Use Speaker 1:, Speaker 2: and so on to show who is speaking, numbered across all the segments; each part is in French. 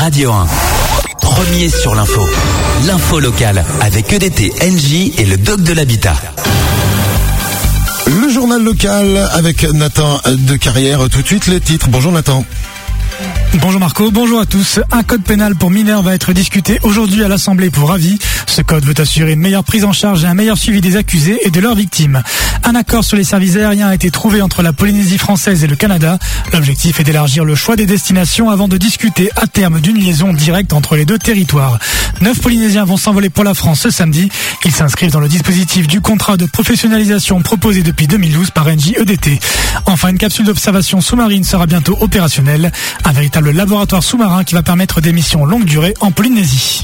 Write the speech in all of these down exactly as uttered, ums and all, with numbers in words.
Speaker 1: Radio un. Premier sur l'info. L'info locale avec E D T N J et le doc de l'habitat.
Speaker 2: Le journal local avec Nathan de Carrière. Tout de suite les titres. Bonjour Nathan.
Speaker 3: Bonjour Marco, bonjour à tous. Un code pénal pour mineurs va être discuté aujourd'hui à l'Assemblée pour avis. Ce code veut assurer une meilleure prise en charge et un meilleur suivi des accusés et de leurs victimes. Un accord sur les services aériens a été trouvé entre la Polynésie française et le Canada. L'objectif est d'élargir le choix des destinations avant de discuter à terme d'une liaison directe entre les deux territoires. Neuf Polynésiens vont s'envoler pour la France ce samedi. Ils s'inscrivent dans le dispositif du contrat de professionnalisation proposé depuis deux mille douze par N J E D T. Enfin, une capsule d'observation sous-marine sera bientôt opérationnelle. Un véritable laboratoire sous-marin qui va permettre des missions longue durée en Polynésie.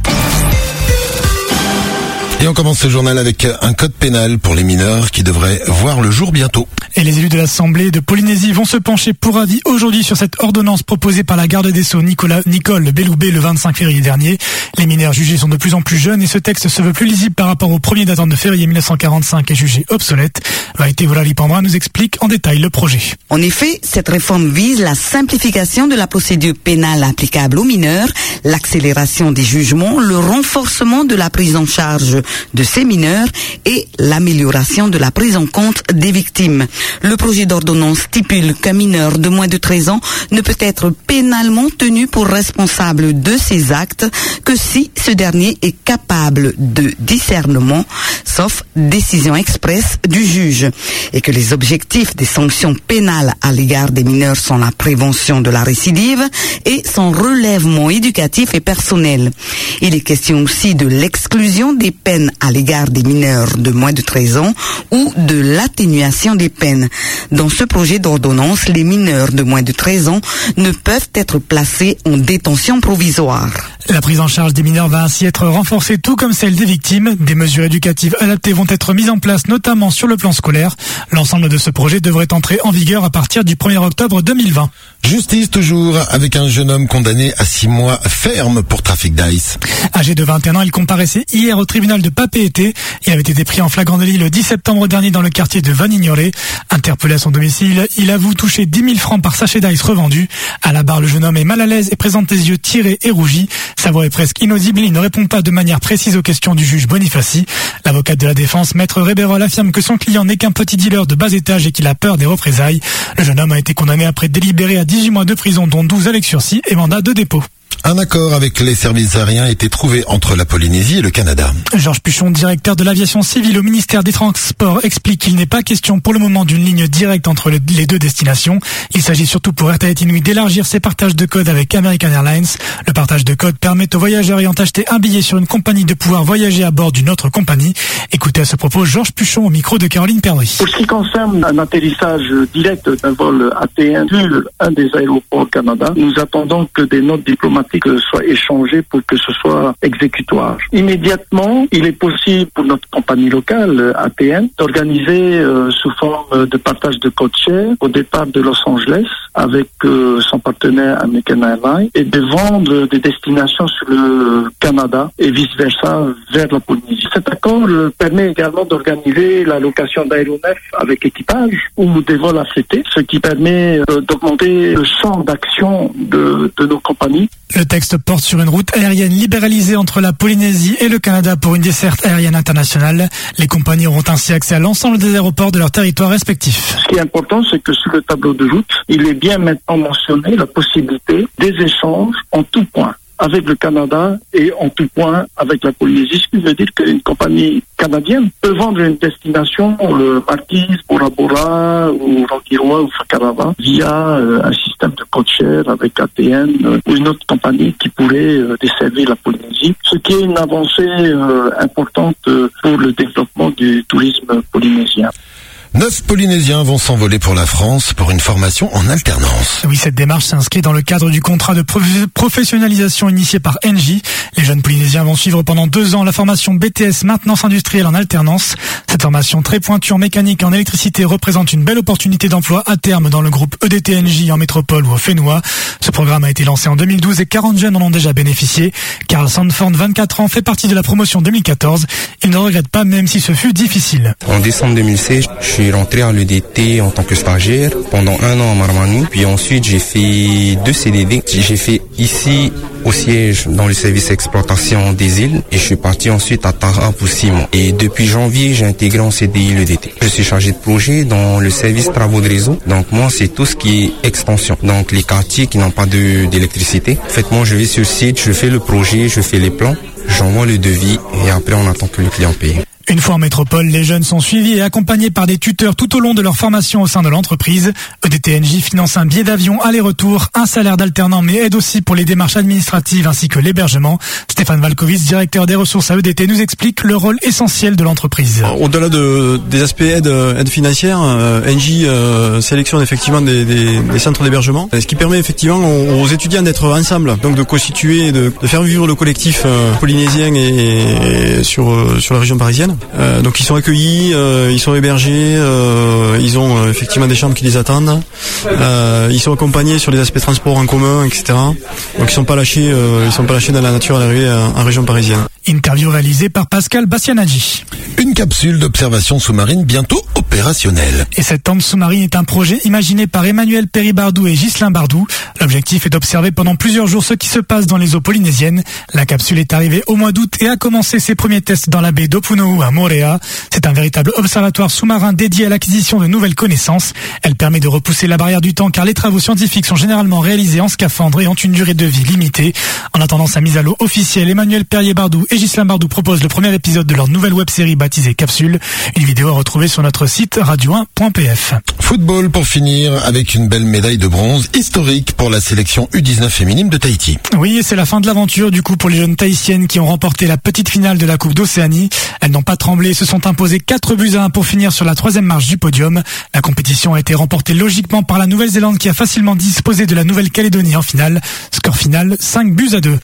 Speaker 2: Et on commence ce journal avec un code pénal pour les mineurs qui devrait voir le jour bientôt.
Speaker 3: Et les élus de l'Assemblée de Polynésie vont se pencher pour avis aujourd'hui sur cette ordonnance proposée par la garde des Sceaux Nicolas, Nicole Belloubet le vingt-cinq février dernier. Les mineurs jugés sont de plus en plus jeunes et ce texte se veut plus lisible par rapport au premier datant de février mille neuf cent quarante-cinq et jugé obsolète. Vaïté Volari-Pandra nous explique en détail le projet.
Speaker 4: En effet, cette réforme vise la simplification de la procédure pénale applicable aux mineurs, l'accélération des jugements, le renforcement de la prise en charge de ces mineurs et l'amélioration de la prise en compte des victimes. Le projet d'ordonnance stipule qu'un mineur de moins de treize ans ne peut être pénalement tenu pour responsable de ces actes que si ce dernier est capable de discernement, sauf décision expresse du juge, et que les objectifs des sanctions pénales à l'égard des mineurs sont la prévention de la récidive et son relèvement éducatif et personnel. Il est question aussi de l'exclusion des peines à l'égard des mineurs de moins de treize ans ou de l'atténuation des peines. Dans ce projet d'ordonnance, les mineurs de moins de treize ans ne peuvent être placés en détention provisoire.
Speaker 3: La prise en charge des mineurs va ainsi être renforcée, tout comme celle des victimes. Des mesures éducatives adaptées vont être mises en place, notamment sur le plan scolaire. L'ensemble de ce projet devrait entrer en vigueur à partir du premier octobre deux mille vingt.
Speaker 2: Justice toujours, avec un jeune homme condamné à six mois ferme pour trafic d'ice.
Speaker 3: Âgé de vingt et un ans, il comparaissait hier au tribunal de Papeete. Il avait été pris en flagrant délit le dix septembre dernier dans le quartier de Vanignoré. Interpellé à son domicile, il avoue toucher dix mille francs par sachet d'ice revendu. À la barre, le jeune homme est mal à l'aise et présente les yeux tirés et rougis. Sa voix est presque inaudible. Il ne répond pas de manière précise aux questions du juge Bonifaci. L'avocate de la défense, maître Réberol, affirme que son client n'est qu'un petit dealer de bas étage et qu'il a peur des représailles. Le jeune homme a été condamné après délibéré à dix-huit mois de prison, dont douze avec sursis et mandat de dépôt.
Speaker 2: Un accord avec les services aériens a été trouvé entre la Polynésie et le Canada.
Speaker 3: Georges Puchon, directeur de l'aviation civile au ministère des Transports, explique qu'il n'est pas question pour le moment d'une ligne directe entre les deux destinations. Il s'agit surtout pour Air Tahiti Nui d'élargir ses partages de codes avec American Airlines. Le partage de codes permet aux voyageurs ayant acheté un billet sur une compagnie de pouvoir voyager à bord d'une autre compagnie. Écoutez à ce propos Georges Puchon au micro de Caroline Perdry.
Speaker 5: Pour ce qui concerne un atterrissage direct d'un vol A T N sur un des aéroports Canada, nous attendons que des notes diplomatiques soient échangées pour que ce soit exécutoire. Immédiatement, il est possible pour notre compagnie locale, A T N, d'organiser euh, sous forme de partage de code share au départ de Los Angeles avec euh, son partenaire American Airlines et de vendre des destinations sur le Canada et vice-versa vers la Polynésie. Cet accord euh, permet également d'organiser la location d'aéronefs avec équipage ou des vols affrétés, ce qui permet euh, d'augmenter le champ d'action de, de nos compagnies.
Speaker 3: Le texte porte sur une route aérienne libéralisée entre la Polynésie et le Canada pour une desserte aérienne internationale. Les compagnies auront ainsi accès à l'ensemble des aéroports de leur territoire respectif.
Speaker 5: Ce qui est important, c'est que sur le tableau de route, il est bien maintenant mentionné la possibilité des échanges en tout point avec le Canada et en tout point avec la Polynésie, ce qui veut dire qu'une compagnie canadienne peut vendre une destination, le Marquise, Bora Bora ou Rangiroa ou Whakarava via euh, un système de code share avec A T N euh, ou une autre compagnie qui pourrait euh, desservir la Polynésie, ce qui est une avancée euh, importante euh, pour le développement du tourisme polynésien.
Speaker 2: Neuf Polynésiens vont s'envoler pour la France pour une formation en alternance.
Speaker 3: Oui, cette démarche s'inscrit dans le cadre du contrat de prof- professionnalisation initié par N J. Les jeunes Polynésiens vont suivre pendant deux ans la formation B T S maintenance industrielle en alternance. Cette formation très pointue en mécanique et en électricité représente une belle opportunité d'emploi à terme dans le groupe E D T N J en métropole ou au Fénois. Ce programme a été lancé en deux mille douze et quarante jeunes en ont déjà bénéficié. Karl Sandford, vingt-quatre ans, fait partie de la promotion deux mille quatorze. Il ne regrette pas même si ce fut difficile.
Speaker 6: En décembre deux mille seize, je suis suis rentré à l'E D T en tant que stagiaire pendant un an à Marmani. Puis ensuite, j'ai fait deux C D D. J'ai fait ici au siège dans le service exploitation des îles et je suis parti ensuite à Tara pour six mois. Et depuis janvier, j'ai intégré en C D I l'E D T. Je suis chargé de projet dans le service travaux de réseau. Donc moi, c'est tout ce qui est extension. Donc les quartiers qui n'ont pas de, d'électricité. En fait, moi, je vais sur le site, je fais le projet, je fais les plans, j'envoie le devis et après, on attend que le client paye.
Speaker 3: Une fois en métropole, les jeunes sont suivis et accompagnés par des tuteurs tout au long de leur formation au sein de l'entreprise. E D T N J finance un billet d'avion aller-retour, un salaire d'alternant, mais aide aussi pour les démarches administratives ainsi que l'hébergement. Stéphane Valkovic, directeur des ressources à E D T, nous explique le rôle essentiel de l'entreprise.
Speaker 7: Au-delà de, des aspects aide, aide financière, euh, N J euh, sélectionne effectivement des, des, des centres d'hébergement, ce qui permet effectivement aux, aux étudiants d'être ensemble, donc de constituer, de, de faire vivre le collectif euh, polynésien et, et sur, euh, sur la région parisienne. Euh, donc ils sont accueillis, euh, ils sont hébergés, euh, ils ont euh, effectivement des chambres qui les attendent, euh, ils sont accompagnés sur les aspects transport en commun, et cetera. Donc ils sont pas lâchés, euh, ils sont pas lâchés dans la nature à l'arrivée en, en région parisienne.
Speaker 3: Interview réalisée par Pascal Bastianaggi.
Speaker 2: Une capsule d'observation sous-marine bientôt opérationnelle.
Speaker 3: Et cette tente sous-marine est un projet imaginé par Emmanuel Perry-Bardou et Ghislain Bardou. L'objectif est d'observer pendant plusieurs jours ce qui se passe dans les eaux polynésiennes. La capsule est arrivée au mois d'août et a commencé ses premiers tests dans la baie d'Opunohu à Moorea. C'est un véritable observatoire sous-marin dédié à l'acquisition de nouvelles connaissances. Elle permet de repousser la barrière du temps car les travaux scientifiques sont généralement réalisés en scaphandre et ont une durée de vie limitée. En attendant sa mise à l'eau officielle, Emmanuel Perrier-Bardou et Ghislain Bardou proposent le premier épisode de leur nouvelle web-série baptisée Capsule. Une vidéo à retrouver sur notre site radio un point p f.
Speaker 2: Football pour finir avec une belle médaille de bronze historique pour la sélection U dix-neuf féminine de Tahiti.
Speaker 3: Oui, et c'est la fin de l'aventure du coup pour les jeunes tahitiennes qui ont remporté la petite finale de la Coupe d'Océanie. Elles n'ont pas tremblé et se sont imposées quatre buts à un pour finir sur la troisième marche du podium. La compétition a été remportée logiquement par la Nouvelle-Zélande qui a facilement disposé de la Nouvelle-Calédonie en finale. Score final cinq buts à deux.